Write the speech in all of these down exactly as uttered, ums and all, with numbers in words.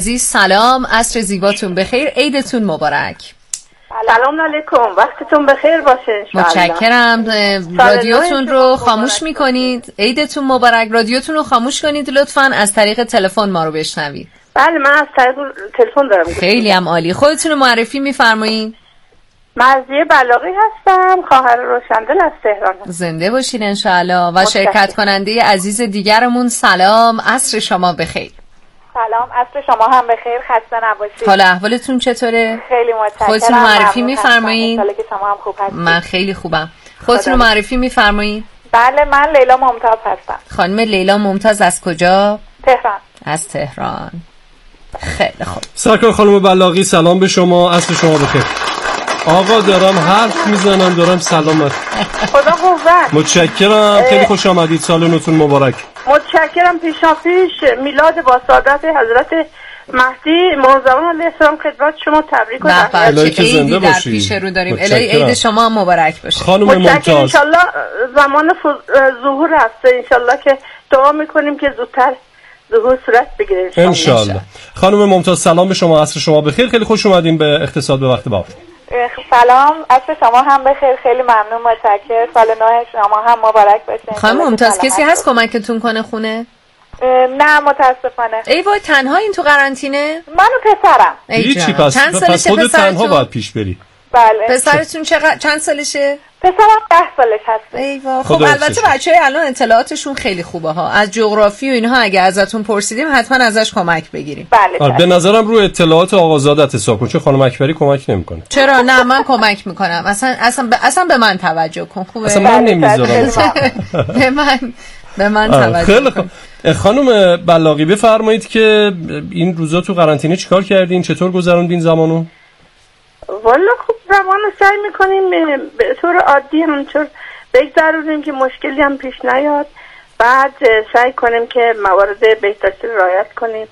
عزیز سلام، عصر زیباتون بخیر، عیدتون مبارک. سلام علیکم، وقتتون بخیر باشه. متشکرم. رادیوتون رو خاموش میکنید. عیدتون مبارک. رادیوتون رو خاموش کنید لطفاً، از طریق تلفن ما رو بشنوید. بله من از طریق تلفن دارم. خیلی هم عالی. خودتون رو معرفی میفرمایید. مرضیه بلاغی هستم، خواهر روشندل از تهران. زنده باشین انشاءالله. و شرکت کننده عزیز دیگرمون سلام، عصر شما بخیر. سلام، عصر شما هم بخیر، خسته نباشید. حال احوالتون چطوره؟ خیلی متشکرم. خودتون معرفی میفرمایید. ان که شما هم خوب هستید. من خیلی خوبم. خودتون رو معرفی میفرمایید. بله من لیلا ممتاز هستم. خانم لیلا ممتاز از کجا؟ تهران. از تهران. خیلی خوب. سرکار خانم بلاغی سلام به شما، عصر شما بخیر. آقا دارم حرف میزنم، دارم سلامت. خدا قوت. متشکرم، خیلی خوش آمدید، سال نوتون مبارک. متشکرم. پیشاپیش میلاد با سعادت حضرت مهدی موزمان علیه السلام خدمت شما تبریک و تهنیت. چه عیدی در پیش رو داریم. الهی عید شما مبارک باشه. خانم ممتاز ان شاء الله زمان ظهور هست، ان شاء الله که دعا میکنیم که زودتر ظهور صورت بگیره ان شاء الله. خانم ممتاز سلام به شما، عصر شما بخیر، خیلی خوش اومدین به اقتصاد به وقت با. سلام، عصر شما هم بخیر، خیلی ممنون، متشکرم. سال نو شما هم مبارک باشه. خانم ممتاز کسی هست کمکتون کنه خونه؟ نه متاسفانه. ای وای تنها این تو قرنطینه؟ من و پسرم. هیچی، پس پس خودت تنها باید پیش بری. بله. پسرتون چقدر چند سالشه؟ پسرم ده سالش هست. ای وای. خب البته بچه‌ها الان اطلاعاتشون خیلی خوبه ها. از جغرافی و اینها اگه ازتون پرسیدیم حتما ازش کمک بگیریم. بله. به نظرم رو اطلاعات آقازادت حساب کن، چون خانم اکبری کمک نمیکنه. چرا؟ نه من کمک میکنم. اصلا اصلا ب... اصلا به من توجه کن. خوبه. اصلا من نمیذارم. به من به من توجه خیلی کن. خانم بلاغی بفرمایید که این روزا تو قرنطینه چیکار کردین؟ چطور گذروندین زمانو؟ والا خوب زمانو سعی میکنیم به طور عادی همونطور بگذرونیم که مشکلی هم پیش نیاد. بعد سعی کنیم که موارد بهداشتی رعایت کنیم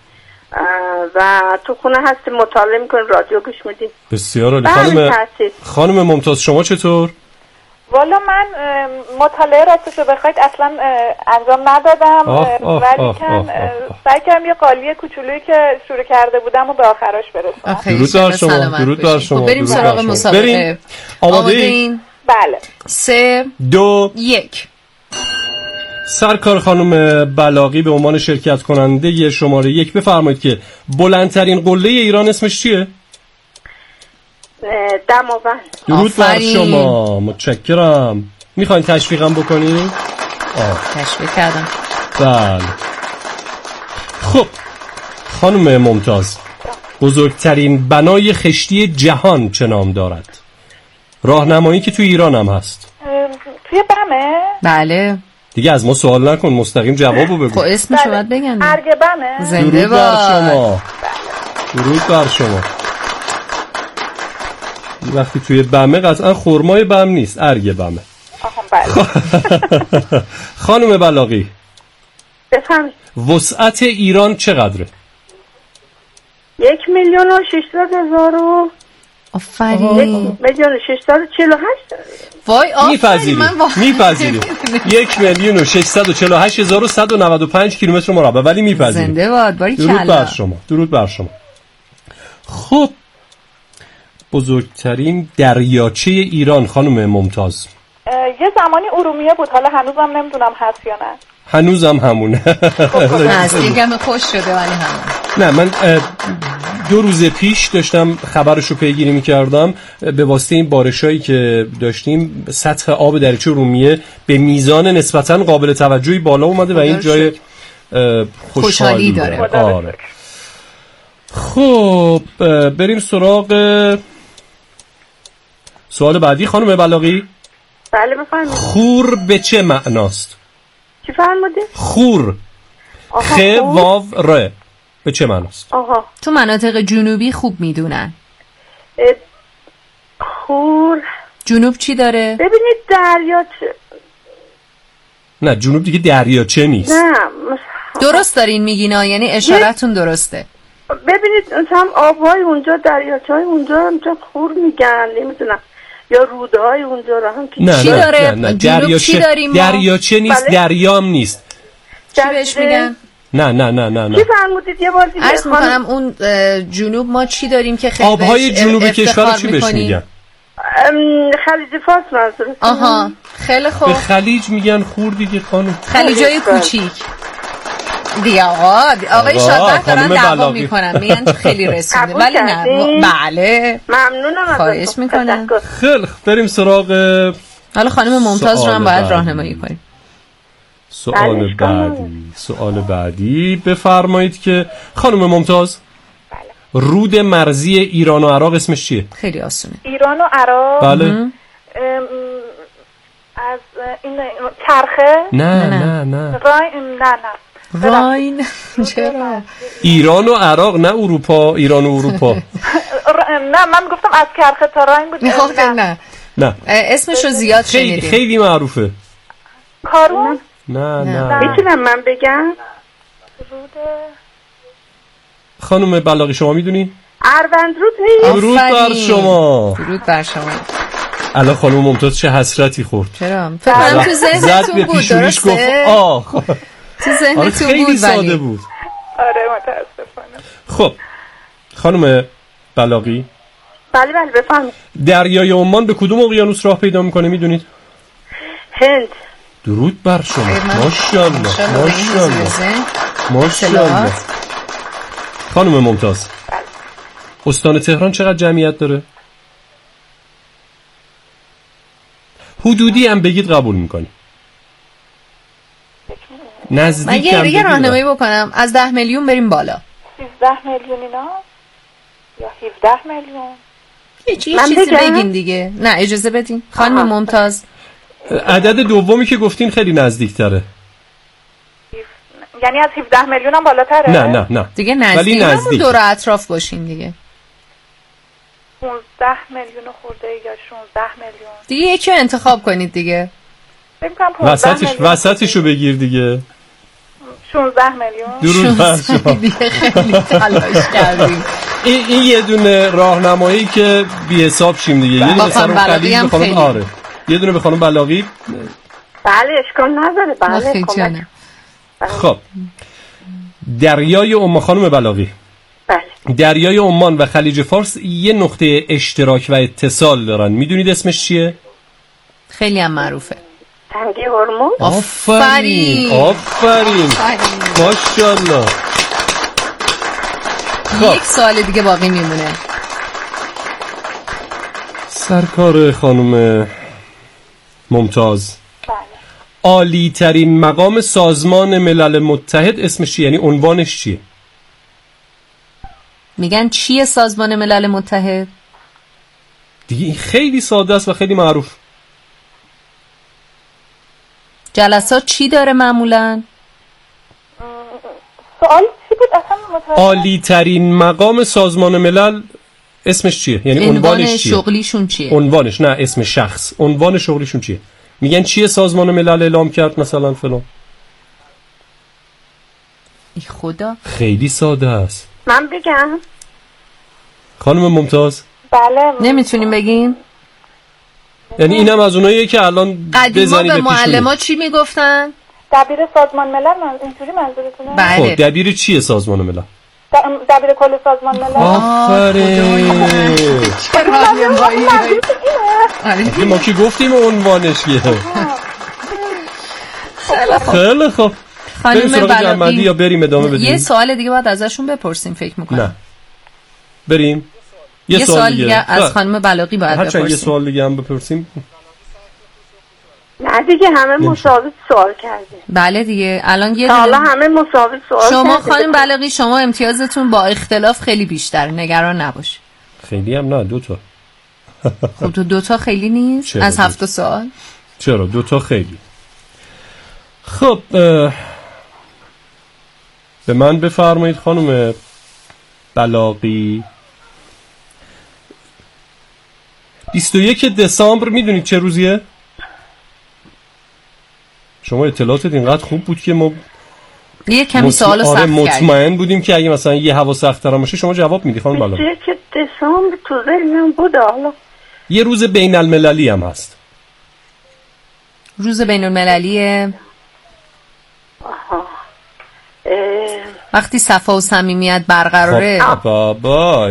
و تو خونه هستیم مطالعه میکنیم، رادیو گوش میدیم. بسیار عالی. خانم خانم ممتاز شما چطور؟ والا من مطالعه راستشو بخواید اصلا انجام ندادم، ولی کن سعی کردم یه قالی کوچولویی که شروع کرده بودم و به آخرش برسونم. درود بر شما، درود بر شما. بریم سراغ مسابقه. بریم. آماده این؟ بله. سه دو یک. سرکار خانم بلاغی به عنوان شرکت کننده شماره یک بفرمایید که بلندترین قله ایران اسمش چیه؟ دماوند. درود بر شما، متشکرم. میخواین تشویقم بکنید؟ آه تشویق کردم. بله. خب خانم ممتاز، بزرگترین بنای خشتی جهان چه نام دارد؟ راهنمایی که توی ایران هم هست. توی بمه؟ بله. دیگه از ما سوال نکن، مستقیم جوابو بگو. خب اسمشو باید بگن. ارگبمه؟ زنده بر شما. درود بر شما. وقتی توی بمه قطعا خرمای بم نیست، ارگ بمه. خانم بلاغی بفهمید وسعت ایران چقدره؟ یک میلیون و ششصد هزار و آفرین. یک میلیون و ششصد و چهل و هشت. وای آفرین. میپذیریم میپذیریم یک میلیون و ششصد و چهل و هشت هزار و صد و نود و پنج کیلومتر مربع، ولی میپذیریم. زنده باد. باری درود بر شما، درود بر شما. خب بزرگترین دریاچه ایران خانم ممتاز؟ یه زمانی ارومیه بود، حالا هنوزم نمیدونم هست یا نه. هنوزم همونه. نزدیکم خوش شده ولی همون. نه من دو روز پیش داشتم خبرشو پیگیری میکردم، به واسطه این بارشایی که داشتیم سطح آب دریاچه ارومیه به میزان نسبتاً قابل توجهی بالا اومده و این جای خوشحالی داره. آره. خب بریم سراغ سوال بعدی خانم بلاغی. بله بفرمایید. خور به چه معناست؟ چی فرمودید؟ خور. خ واو ر به چه معناست؟ آها. تو مناطق جنوبی خوب میدونن. خور جنوب چی داره؟ ببینید دریاچه. نه جنوب دیگه دریاچه نیست. نه درست دارین میگینا، یعنی اشارتون درسته. ببینید هم آبهای اونجا دریاچه های اونجا اونجا خور میگن، نمیدونم یا رودهای اونجا را هم نه چی نه داره؟ نه نه دریاچه دریاچه نیست. بله؟ دریام نیست. چی بهش میگن؟ نه نه نه نه نه چی فرمودید یه بار دیگه؟ عرض میکنم اون جنوب ما چی داریم که خیلی آبهای جنوب کشور چی بهش میگن؟ خلیج فارس منظورتون؟ آها خیلی خوب. به خلیج میگن خور دیگه خانم. خلیجای کوچیک دیگه. آقا آقای شادبخت دارن دعوا میکنن میگن خیلی رسیده ولی نه. بله ممنونم ازتون. خواهش میکنم. خیلی بریم سراغ حالا خانم ممتاز رو هم باید راهنمایی کنیم. سوال بعدی سوال بعدی بفرمایید که خانم ممتاز رود مرزی ایران و عراق اسمش چیه؟ خیلی آسونه. ایران و عراق. بله. از این چرخه؟ نه نه نه. راین نه نه. راین چرا؟ ایران و عراق نه اروپا. ایران و اروپا. نه من گفتم از چرخه تا راین بود. نه نه نه. اسمشو زیاد شنیدیم. خیلی خیلی معروفه. کارون؟ نه نه. میتونم من بگم؟ رود خانم بلاغی شما میدونی؟ اروند رود نیست؟ درود بر شما. درود بر شما. الان خانم ممتاز چه حسرتی خورد. چرا؟ فکر کنم تو ذهنتون بود. درسته؟ گفت آه. تو ذهنتون بود خیلی ساده بود. آره متاسفانه. خب خانم بلاغی بله بله بفرمایید. دریای عمان به کدوم اقیانوس راه پیدا میکنه میدونید؟ هند. درود بر شما. ماشاءالله ماشاءالله ماشاءالله. خانم ممتاز استان تهران چقدر جمعیت داره؟ حدودی هم بگید قبول میکنی. نزدیک من یه دیگه راهنمایی بکنم. از ده میلیون بریم بالا. سیزده میلیون اینا یا هفده میلیون. یه چیزی بگین دیگه. نه اجازه بدین خانم ممتاز. عدد دومی که گفتین خیلی نزدیک تره. یعنی از هفده میلیون هم بالاتره؟ نه نه نه دیگه نزدیک. ولی نزدیک دور اطراف باشین دیگه. پانزده میلیون خورده یا شانزده میلیون. دیگه یکی رو انتخاب کنید دیگه. فکر کنم پانزده وسطش وسطشو بگیر دیگه. شانزده میلیون. درود بر شما. دیگه خیلی تلاش کردیم. این این یه دونه راهنمایی که بی حساب شیم دیگه. یه دونه سر خلیج به خانم آره. یه دونه به خانم بلاغی. بله اشکال نداره. بله خب دریای عمان خانم بلاغی. بله. دریای عمان و خلیج فارس یه نقطه اشتراک و اتصال دارن. میدونید اسمش چیه؟ خیلی هم معروفه. تنگه هرمز. آفرین آفرین ماشاءالله. یک سال دیگه باقی میمونه. سرکار خانم ممتاز عالی ترین مقام سازمان ملل متحد اسمش چیه؟ یعنی عنوانش چیه؟ میگن چیه سازمان ملل متحد؟ دیگه این خیلی ساده است و خیلی معروف. جلسات چی داره معمولاً؟ سوال چی بود اصلا متوجه؟ عالی ترین مقام سازمان ملل اسمش چیه؟ یعنی عنوانش چیه؟ شغلیشون چیه؟ عنوانش نه اسم شخص. عنوان شغلیشون چیه؟ میگن چیه سازمان ملل اعلام کرد مثلا فلان. ای خدا خیلی ساده است. من بگم خانم ممتاز؟ بله. نمیتونیم بگین؟ یعنی اینم از اوناییه که الان قدیما به معلما چی میگفتن؟ دبیر سازمان ملل من اینجوری منظورتونه؟ بله. خب دبیر چیه سازمان ملل؟ دبیر کل سازمان ملل. آفرین. چرا ما که گفتیم عنوانش یه. خیلی خوب. خانم بلاغی یا بریم ادامه بدیم؟ یه سوال دیگه باید ازشون بپرسیم فکر میکنم. نه بریم یه, یه سوال دیگه, دیگه از خانم بلاغی باید بپرسیم. هرچند یه سوال دیگه هم بپرسیم. نه دیگه همه مساوی سوال کردیم. بله دیگه الان یه حالا همه مساوی سوال شما خانم بلاغی شما امتیازتون با اختلاف خیلی بیشتر. نگران نباش. خیلی هم نه دو تا. خب تو دو تا خیلی نیست از هفت سوال؟ چرا دو تا خیلی. خب به من بفرمایید خانم بلاغی. بیست و یک دسامبر میدونید چه روزیه؟ شما اطلاعاتت اینقدر خوب بود که ما یه کمی سوالو سخت کردیم. مطمئن بودیم که اگه مثلا یه هوا سخت‌تر باشه شما جواب میدی خانم بلاغی. بیست و یک دسامبر تو ذهنم بود. حالا یه روز بین المللی هم هست. روز بین المللی آها وقتی صفا و صمیمیت برقراره. خب بابا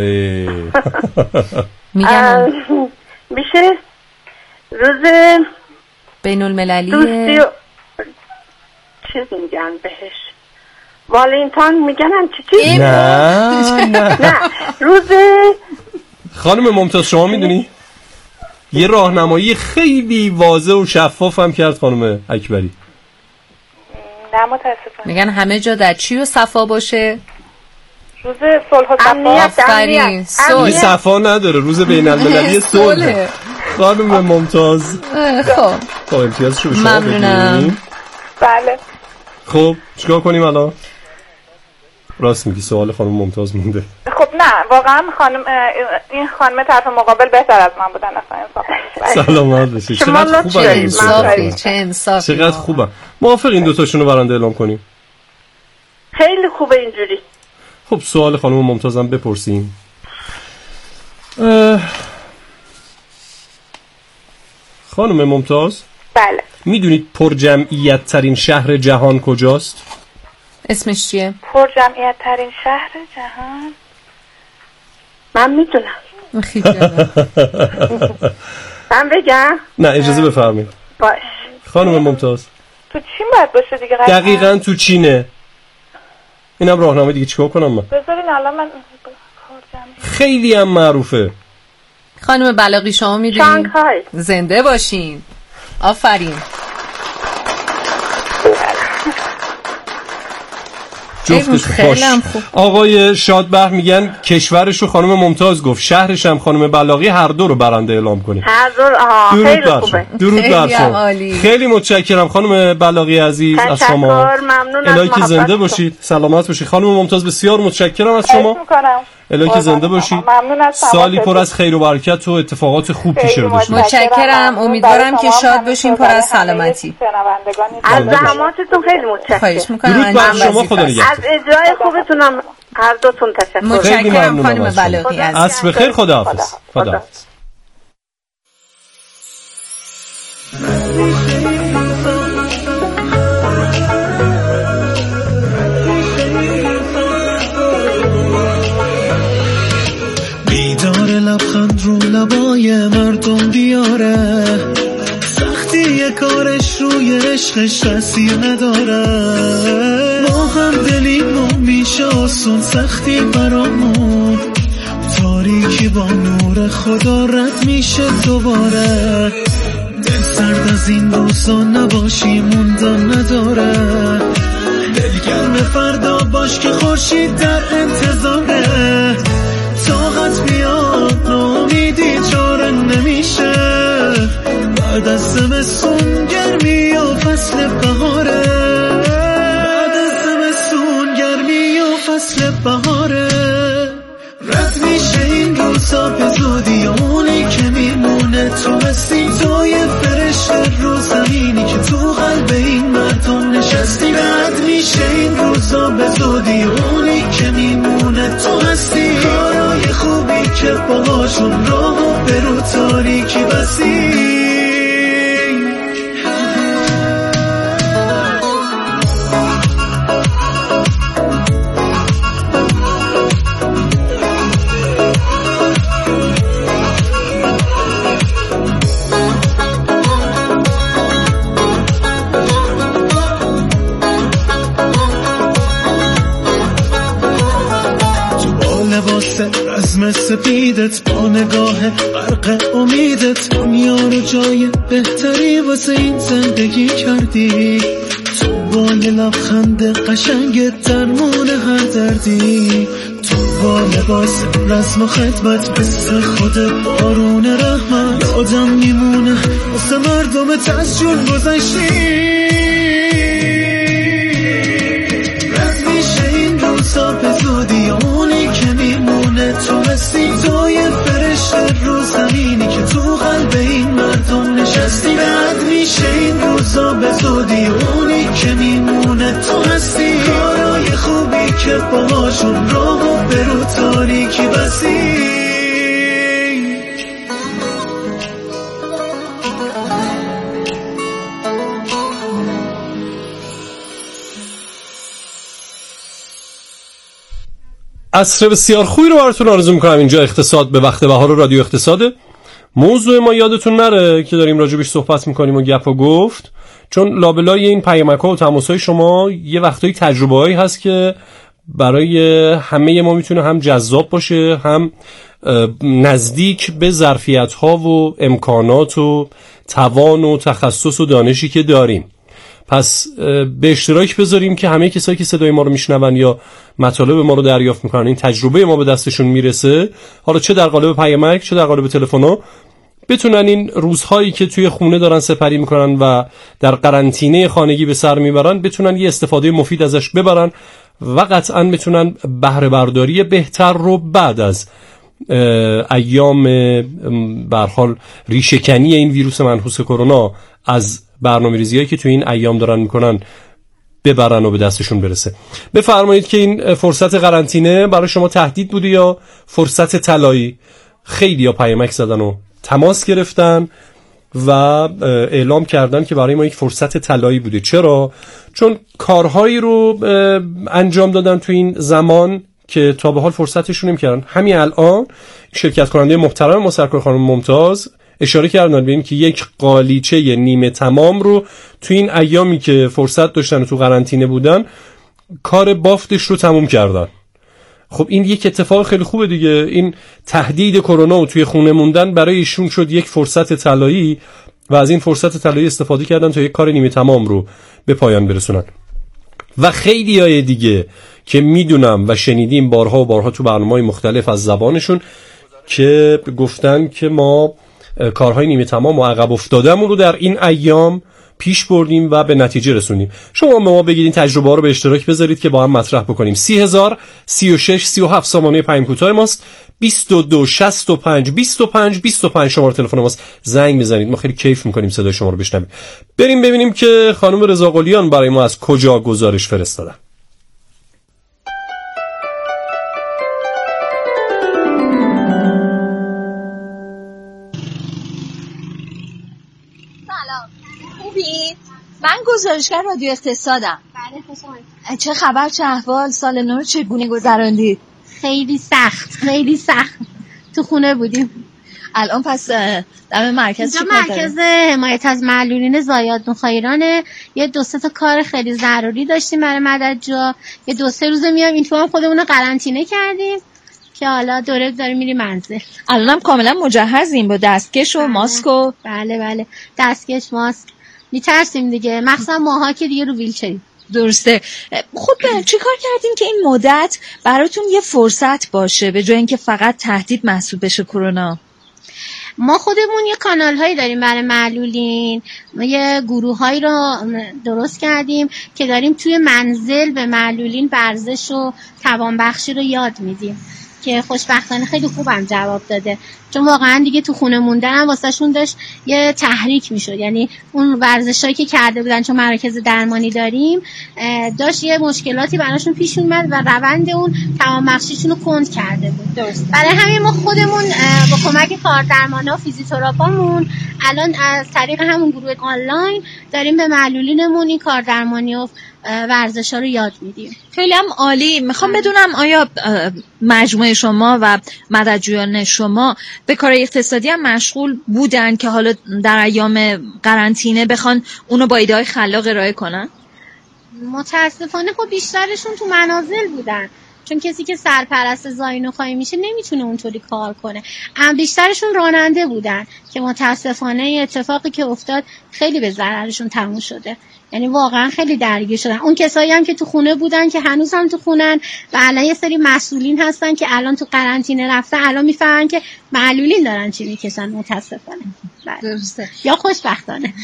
میگن میشه روز بین المللی دوستی و... چیز میگن بهش والنتاین میگن هم چی چی؟ نه نه نه روز خانم ممتاز شما میدونی؟ یه راهنمایی خیلی واضح و شفاف هم کرد خانم اکبری. نه متاسفم. میگن همه جا در چی و صفا باشه؟ روز صلح و صفا. آفرین صلح صفا نداره، روز بین المللی صلح. خانم ممتاز خب خب امتیاز شو شما ممنونم. بله خب چیکار کنیم الان؟ راست میگی سوال خانم ممتاز مونده. خب نه واقعا خانم این خانم طرف مقابل بهتر از من بودن اصلا. سلامت باشید. چقدر خوبه انصافی، چه انصافی. چقدر خوبه. موافق این دو تاشونو برنده اعلام کنیم؟ خیلی خوبه اینجوری. خب سوال خانم ممتازم بپرسیم. خانم ممتاز بله میدونید پر جمعیت ترین شهر جهان کجاست؟ اسمش چیه؟ پر جمعیت ترین شهر جهان من میدونم. خیلی من بگم؟ نه اجازه بفرمایید. باش. خانم ممتاز تو چین باید باشه دیگه. دقیقاً تو چینه. اینم راهنمای دیگه چیکار کنم من؟ بذارین الان من خیلی هم معروفه. خانم بلاغی شما میدونید؟ شانگهای. زنده باشین. آفرین. جفتش خوش. آقای شادبه میگن کشورشو خانم ممتاز گفت، شهرش هم خانم بلاغی، هر دو رو برنده اعلام کنیم. هر دو آها خیلی خوبه. درود بر شما. خیلی متشکرم خانم بلاغی عزیز از شما. ممنون. الهی که زنده باشید، سلامت باشید. خانم ممتاز بسیار متشکرم از شما. الهی که زنده باشید. سالی پر از خیر و برکت و اتفاقات خوب پیش رو داشته. متشکرم. امیدوارم که شاد باشین، پر از سلامتی. از زحماتتون خیلی متشکرم. خواهش می‌کنم. درود بر شما. خدا نگهدار. از اجرای خوبتونم هر دوتون تشکر. متشکرم خانم بلاغی عزیز. عصر بخیر. خداحافظ. خداحافظ. بیدار لبخند رو لبای مردم بیاره، سختی کارش روی عشقش تاثیر نداره. ما هم دلیم و میشه آسون، سختی برامون تاریکی با نور خدا رد میشه دوباره. دل سرد از این روزا نباشی موندن نداره، دلگرم فردا باش که خورشید در انتظاره. طاقت میاد نامیدی چاره نمیشه، بعد از زمستون گرمی و فصل بهاره. بعد از زمستون گرمی و فصل بهاره. رد میشه این روزا به زودی، اونی که میمونه تو هستی، تو یه فرشته رو زمینی که تو قلب این مردم نشستی. رد میشه این روزا به زودی، اونی که میمونه تو هستی، کارای خوبی که باهاشون راهو به رو تاریکی بستی. رزم سپیدت با نگاه غرق امیدت، دنیا رو جای بهتری واسه این زندگی کردی. تو با یه لبخند قشنگت درمون هر دردی، تو با لباس رزم و خدمت مثل خود بارون رحمت. یادم میمونه واسه مردمت از جون گذشتی. رد میشه این روزا به زودی، اونی که میمونه تو هستی، تو یه فرشته رو زمینی که تو قلب این مردم نشستی. رد میشه این روزا به زودی، اونی که میمونه تو هستی، کارای خوبی که باهاشون راهو به رو تاریکی بستی. عصر بسیار خوبی رو براتون آرزو میکنم. اینجا اقتصاد به وقت بهار و رادیو اقتصاده. موضوع ما یادتون نره که داریم راجبش صحبت میکنیم و گپ و گفت، چون لابلای این پیامک‌ها و تماس‌های شما یه وقتایی تجربه‌هایی هست که برای همه ما میتونه هم جذاب باشه، هم نزدیک به ظرفیت‌ها و امکانات و توان و تخصص و دانشی که داریم. پس به اشتراک بذاریم که همه کسایی که صدای ما رو میشنون یا مطالب ما رو دریافت میکنن، این تجربه ما به دستشون میرسه، حالا چه در قالب پیامک چه در قالب تلفن، بتونن این روزهایی که توی خونه دارن سپری میکنن و در قرنطینه خانگی به سر میبرن، بتونن یه استفاده مفید ازش ببرن و قطعا بتونن بهره برداری بهتر رو بعد از ایام به هر حال ریشه‌کنی این ویروس منحوس کرونا از برنامه‌ریزیایی که توی این ایام دارن میکنن ببرن و به دستشون برسه. بفرمایید که این فرصت قرنطینه برای شما تهدید بوده یا فرصت طلایی؟ خیلی ها پیامک زدن و تماس گرفتن و اعلام کردن که برای ما یک فرصت طلایی بوده. چرا؟ چون کارهایی رو انجام دادن تو این زمان که تا به حال فرصتشون نمی‌کردن. همین الان شرکت کننده محترم ما سرکار خانم ممتاز اشاره کردن به این که یک قالیچه نیمه تمام رو تو این ایامی که فرصت داشتن و تو قرنطینه بودن کار بافتش رو تموم کردن. خب این یک اتفاق خیلی خوبه دیگه. این تهدید کرونا و توی خونه موندن برای ایشون شد یک فرصت طلایی و از این فرصت طلایی استفاده کردن تا یک کار نیمه تمام رو به پایان برسونن. و خیلی های دیگه که میدونم و شنیدیم بارها و بارها تو برنامه‌های مختلف از زبانشون که گفتن که ما کارهای نیمه تمام و عقب افتاده‌مون رو در این ایام پیش بردیم و به نتیجه رسونیم. شما به ما بگید این تجربه ها رو به اشتراک بذارید که با هم مطرح بکنیم. سی هزار سی و شش سی و هفت سامانه پیام کوتاه ماست. بیست و دو شصت و پنج بیست و پنج بیست و پنج شماره تلفن ماست. زنگ بزنید، ما خیلی کیف میکنیم صدای شما رو بشنویم. بریم ببینیم که خانم رضا قلیان برای ما از کجا گزارش فرستادن. من گزارشگر رادیو اقتصادم. بله خوش آمدید. چه خبر، چه احوال؟ سال نو چگونه گذراندید؟ خیلی سخت خیلی سخت تو خونه بودیم. الان پس در مرکز چی کار مرکز حمایت از معلولین زایات نخایرانه. یه دو سه تا کار خیلی ضروری داشتیم برای مدد جا. یه دو سه روزه میام این تو خودمون رو قرنطینه کردیم که حالا دوره داریم میریم منزل. الانم کاملا مجهزیم با دستکش و بله. ماسک و بله بله دستکش ماسک. میترسیم دیگه، مخصوصا ماها که دیگه رو ویلچریم. درسته. خب چی کار کردیم که این مدت براتون یه فرصت باشه به جای اینکه فقط تهدید محسوب بشه کرونا؟ ما خودمون یه کانال هایی داریم برای معلولین، ما یه گروه هایی رو درست کردیم که داریم توی منزل به معلولین ورزش و توانبخشی رو یاد میدیم که خوشبختانه خیلی خوبم جواب داده، چون واقعا دیگه تو خونه موندن هم واسه شون داشت یه تحریک میشد. یعنی اون ورزشایی که کرده بودن، چون مراکز درمانی داریم، داشت یه مشکلاتی براشون پیش اومد و روند اون توانبخشیشون رو کند کرده بود. درست. برای همین ما خودمون با کمک کاردرمانا و فیزیوتراپامون الان از طریق همون گروه آنلاین داریم به معلولینمون این کاردرمانی و ورزش‌ها رو یاد میدیم. خیلی هم عالی. میخوام بدونم آیا مجموعه شما و مددجویان شما به کار اقتصادی هم مشغول بودن که حالا در ایام قرنطینه بخوان اونو با ایده‌های خلاق ارائه کنن؟ متاسفانه خب بیشترشون تو منازل بودن، چون کسی که سرپرست زاین و خواهی میشه نمیتونه اونطوری کار کنه. اما بیشترشون راننده بودن که متاسفانه اتفاقی که افتاد خیلی به ضررشون تموم شده. یعنی واقعا خیلی درگیر شدن. اون کسایی هم که تو خونه بودن که هنوز هم تو خونن و الان یه سری مسئولین هستن که الان تو قرنطینه رفتن، الان میفهمن که معلولین دارن چی میکشن. متاسفانه. درسته. یا خوشبختانه.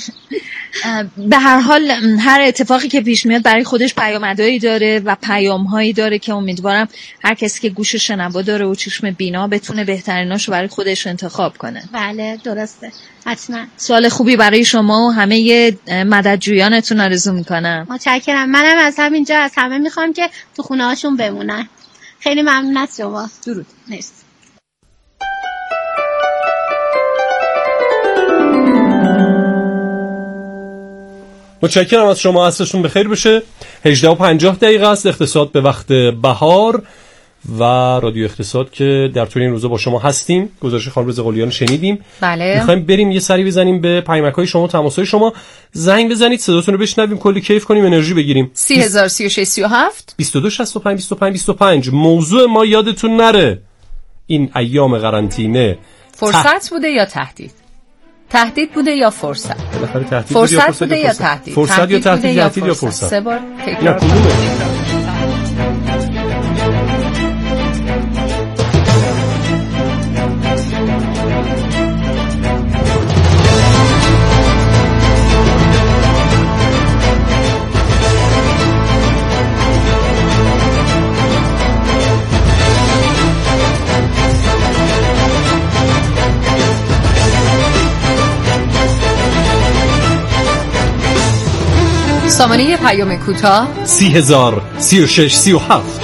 به هر حال هر اتفاقی که پیش میاد برای خودش پیامدهایی داره و پیامهایی داره که امیدوارم هر کسی که گوش شنوا داره و چشم بینا بتونه بهتریناشو برای خودش انتخاب کنه. بله درسته. حتما. سوال خوبی برای شما و همه مددجویانتون آرزو میکنم. متشکرم. منم از همینجا از همه میخوام که تو خونه هاشون بمونن. خیلی ممنون از شما. درود. مرسی. متشکرم از شما. عصرشون بخیر بشه. هجده و پنجاه دقیقه است. اقتصاد به وقت بهار و رادیو اقتصاد که در طول این روزا با شما هستیم. گزارش خانم رضا قلیان شنیدیم. بله. می‌خوایم بریم یه سری بزنیم به پیامک‌های شما، تماس‌های شما. زنگ بزنید، صداتون رو بشنویم، کلی کیف کنیم، انرژی بگیریم. سی هزار سی و شش سی و هفت بیست و دو شصت و پنج بیست و پنج بیست و پنج. موضوع ما یادتون نره این ایام قرنطینه فرصت بوده یا تهدید؟ تهدید بوده یا فرصت؟ بالاخره تهدید فرصت بوده یا تهدید؟ فرصت یا تهدید، تهدید یا فرصت؟ سه بار تکرار کنید. سامانه پیام کوتاه سی هزار سی و شش سی و هفت.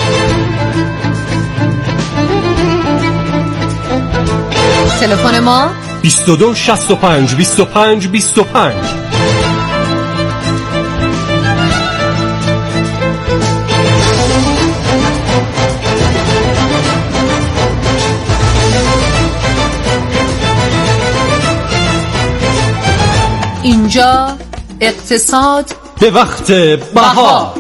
تلفن ما بیست و دو شصت و پنج بیست و پنج بیست و پنج. اینجا اقتصاد به وقت بهار.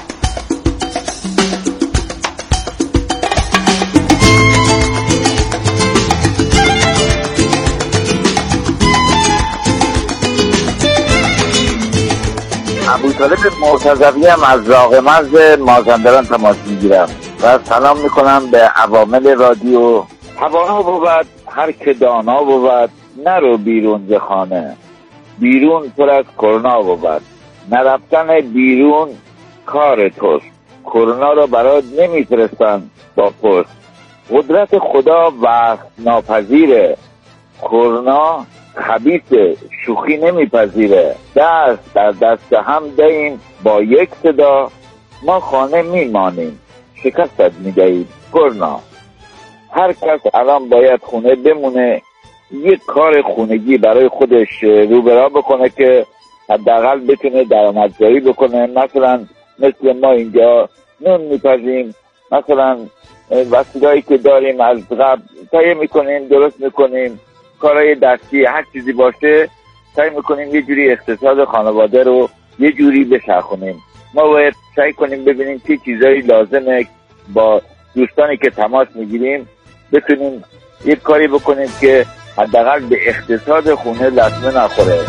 ابوطالب مرتضوی هم از راغمرز مازندران تماس میگیرم و سلام میکنم به عوامل رادیو. توانا بود هر که دانا بود، نرو بیرون ز خانه، بیرون پر از کرونا بود، نرفتن بیرون کار توست، کرونا را برات نمیفرستن با پست، قدرت خدا وقت ناپذیره، کرونا خبیث شوخی نمیپذیره، دست در دست هم دهیم با یک صدا، ما خانه میمانیم شکستت میدهیم کرونا. هر کس الان باید خونه بمونه، یک کار خونگی برای خودش رو برا بکنه که حداقل بتونه درآمدزایی بکنه. مثلا مثل ما اینجا نون میپزیم، مثلا وسیله‌ای که داریم از قبل تهیه میکنیم، درست میکنیم، کارهای دستی هر چیزی باشه سعی میکنیم یه جوری اقتصاد خانواده رو یه جوری بچرخونیم. ما باید سعی کنیم ببینیم چه چیزایی لازمه با دوستانی که تماس میگیریم بتونیم یک کاری بکنیم که حداقل به اقتصاد خونه لطمه نخوره.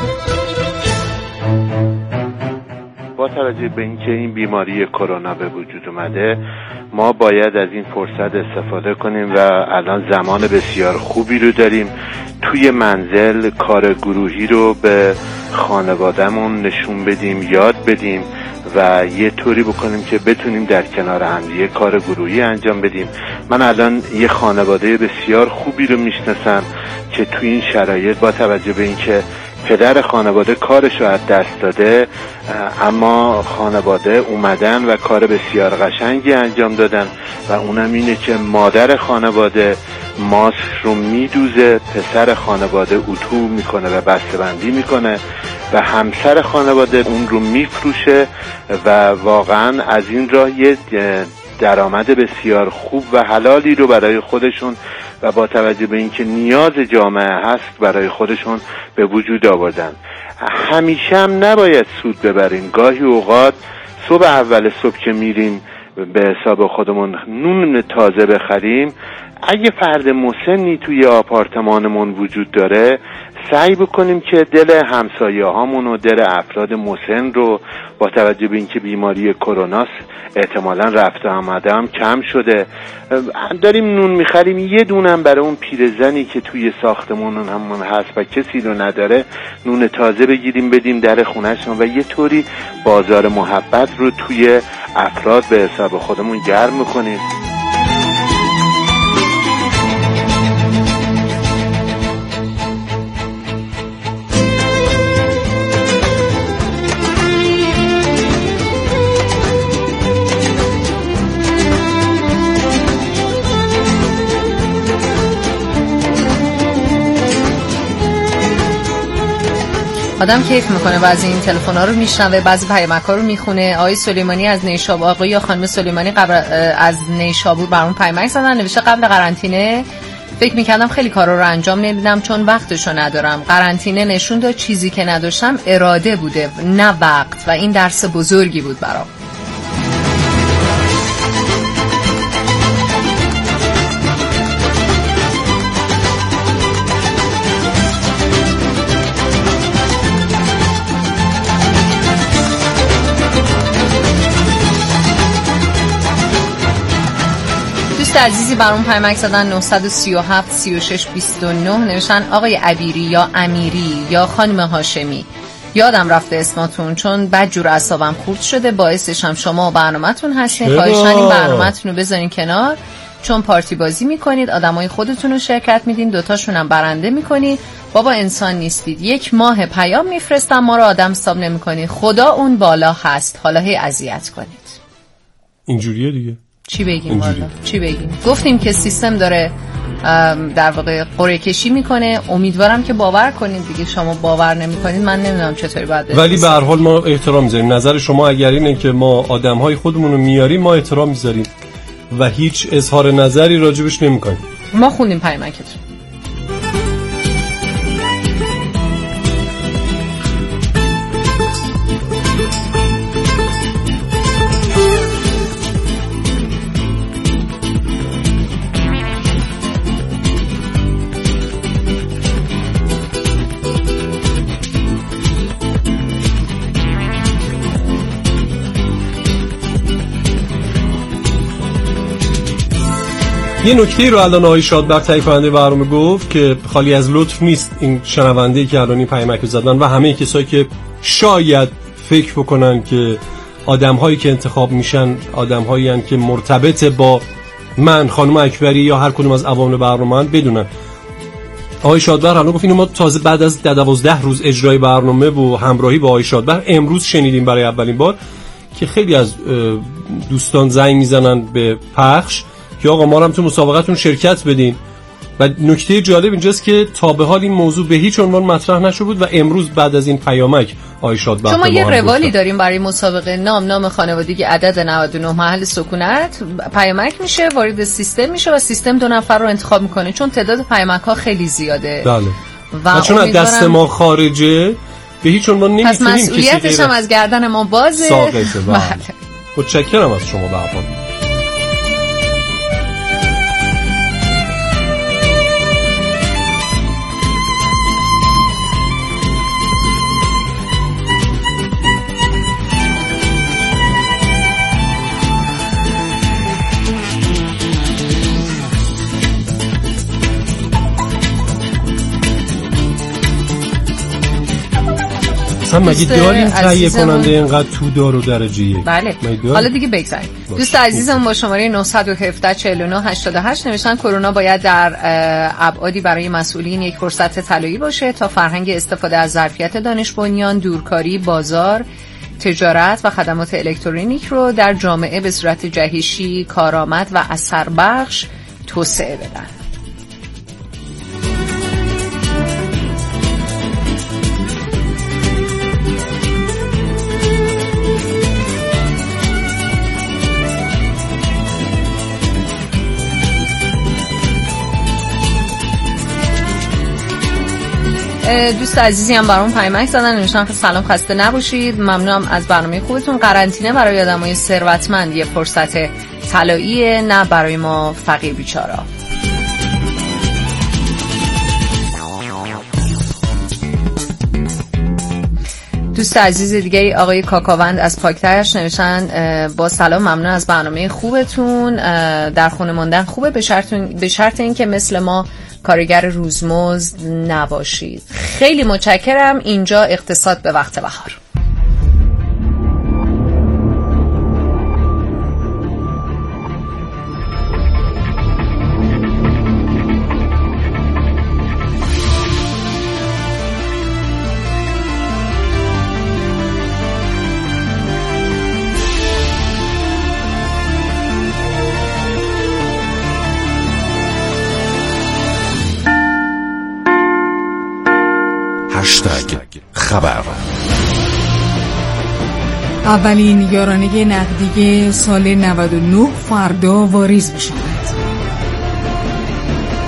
با توجه به اینکه این بیماری کرونا به وجود اومده، ما باید از این فرصت استفاده کنیم و الان زمان بسیار خوبی رو داریم توی منزل کار گروهی رو به خانوادهمون نشون بدیم، یاد بدیم و یه طوری بکنیم که بتونیم در کنار هم یه کار گروهی انجام بدیم. من الان یه خانواده بسیار خوبی رو میشناسم که توی این شرایط با توجه به اینکه پدر خانواده کارش رو از دست داده، اما خانواده اومدن و کار بسیار قشنگی انجام دادن و اونم اینه که مادر خانواده ماسک رو میدوزه، پسر خانواده اتو میکنه و بسته‌بندی میکنه و همسر خانواده اون رو میفروشه و واقعا از این راه یه درآمد بسیار خوب و حلالی رو برای خودشون و با توجه به اینکه نیاز جامعه هست برای خودشون به وجود آوردن. همیشه هم نباید سود ببریم. گاهی اوقات صبح اول صبح که میریم به حساب خودمون نون تازه بخریم، اگه فرد مسنی توی آپارتمانمون وجود داره سعی بکنیم که دل همسایه هامون و دل افراد مسن رو با توجه به اینکه بیماری کرونا احتمالاً رفته آمده هم کم شده، داریم نون میخریم، یه دونم برای اون پیرزنی که توی ساختمون همون هست و کسی رو نداره نون تازه بگیریم بدیم در خونهشون و یه طوری بازار محبت رو توی افراد به حساب خودمون گرم میکنیم. آدم کیف میکنه بعضی این تلفن‌ها رو میشنوه، بعضی پیامک‌ها رو میخونه. آقای سلیمانی از نیشابور، آقای یا خانم سلیمانی قبل از نیشابور برام پیامک زدن، نوشته قبل قرنطینه فکر میکردم خیلی کارا رو انجام نمیدم چون وقتشو ندارم. قرنطینه نشون داد چیزی که نداشتم اراده بوده نه وقت و این درس بزرگی بود برام. دوست عزیزی برام پیامک زدن نه سه هفت سه شش دو نه، نوشتن آقای عبیری یا امیری یا خانم هاشمی، یادم رفته اسماتون چون بدجور اعصابم خورد شده، باعثش هم شما و برنامه‌تون هستین. خواهشاً این برنامه‌تون رو بذارین کنار چون پارتی بازی میکنید، آدمای خودتون رو شرکت میدین، دوتاشون هم برنده میکنید. بابا انسان نیستید، یک ماه پیام میفرستم ما رو آدم حساب نمیکنید، خدا اون بالا هست، حالا هی اذیت کنید. اینجوریه دیگه. چی بگیم والا؟ چی بگیم؟ گفتیم که سیستم داره در واقع قرعه کشی میکنه، امیدوارم که باور کنید دیگه. شما باور نمیکنید من نمیدونم چطوری باید، ولی به هر حال ما احترام میذاریم. نظر شما اگر اینه که ما آدمهای خودمون رو میاریم ما احترام میذاریم و هیچ اظهار نظری راجبش نمیکنیم. ما خوندیم پیامکتون. یه نکته رو الان آقای شادبر تایید کننده برنامه گفت که خالی از لطف نیست این شنونده‌ای که الان این پیامک زدن و همه کسایی که شاید فکر بکنن که آدم‌هایی که انتخاب میشن آدم‌هایی هستند که مرتبط با من، خانم اکبری یا هر کدوم از عوامل برنامه بدونن. آقای شادبر الان گفت اینو ما تازه بعد از دوازده روز اجرای برنامه و همراهی با آقای شادبر امروز شنیدیم برای اولین بار که خیلی از دوستان زنگ میزنن به پخش که آقا ما هم تو مسابقتون شرکت بدین و نکته جالب اینجاست که تا به حال این موضوع به هیچ عنوان مطرح نشده بود و امروز بعد از این پیامک آقای شادبخت شما یه روالی داریم برای مسابقه نام نام خانوادگی عدد نود و نه محل سکونت، پیامک میشه وارد سیستم میشه و سیستم دو نفر رو انتخاب میکنه چون تعداد پیامک ها خیلی زیاده. بله. و چون از دست ما خارجه به هیچ عنوان نمیتونیم کسی غیر مسئولیتش هم از گردن ما بازه. ساقطه. بله. متشکرم از شما. به هر حال هم مگه داریم تهیه کننده اینقدر تو دار و درجه یک؟ بله. حالا دیگه بگذاریم. دوست عزیزم با شماره نه یک هفت چهار نه هشت هشت نوشتن کرونا باید در ابعادی برای مسئولین یک فرصت طلایی باشه تا فرهنگ استفاده از ظرفیت دانش بنیان، دورکاری، بازار، تجارت و خدمات الکترونیک رو در جامعه به صورت جهشی، کارآمد و اثربخش توسعه بدن. دوست عزیزی هم برام پیامک زدن نوشتن سلام خسته نباشید، ممنونم از برنامه خوبتون. قرنطینه برای آدمای ثروتمند یه فرصت طلاییه، نه برای ما فقیر بیچارا. دوست عزیز دیگه آقای کاکاوند از پاکترش نوشتن با سلام ممنون از برنامه خوبتون، در خونه ماندن خوبه به شرط به شرط اینکه مثل ما کارگر روزمزد نباشید. خیلی متشکرم. اینجا اقتصاد به وقت بهار. هشتگ خبر. اولین یارانه نقدی سال نود و نه فردا واریز می شود.